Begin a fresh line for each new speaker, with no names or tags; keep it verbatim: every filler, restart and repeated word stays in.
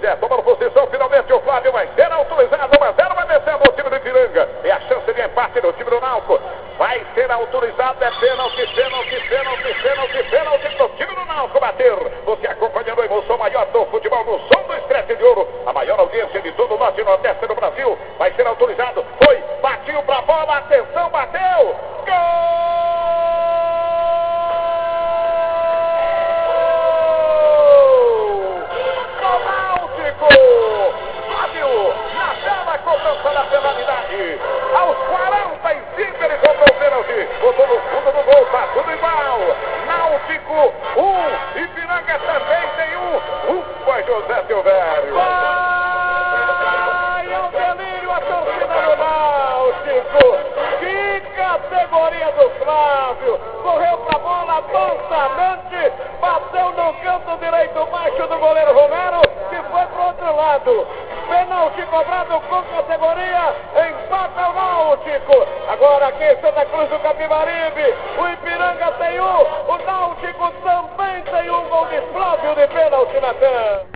pé, tomando posição, finalmente o Flávio vai ser autorizado, um a zero, vai descendo o time do Ipiranga, é a chance de empate do time do Náutico, vai ser autorizado, é pênalti, pênalti, pênalti, pênalti, pênalti do time do Náutico bater, você acompanhando a emoção maior do futebol no som do Estresse de Ouro, a maior audiência de todo o norte e nordeste do Brasil, vai ser autorizado, foi, batiu pra bola, atenção, bateu, gol! Cobrança da penalidade, aos quarenta e cinco ele cobrou o pênalti, botou no fundo do gol, tá tudo igual, Náutico um, Ipiranga também tem um, um foi José Silvério. Vai ao delírio a torcida do Náutico, que categoria do Flávio, correu pra bola mansamente, bateu no canto direito baixo do goleiro Romero, que foi pro outro lado. Pênalti cobrado com categoria, empata o Náutico. Agora aqui em Santa Cruz do Capibaribe, o Ipiranga tem um, o Náutico também tem um gol de Flávio de pênalti, Natan.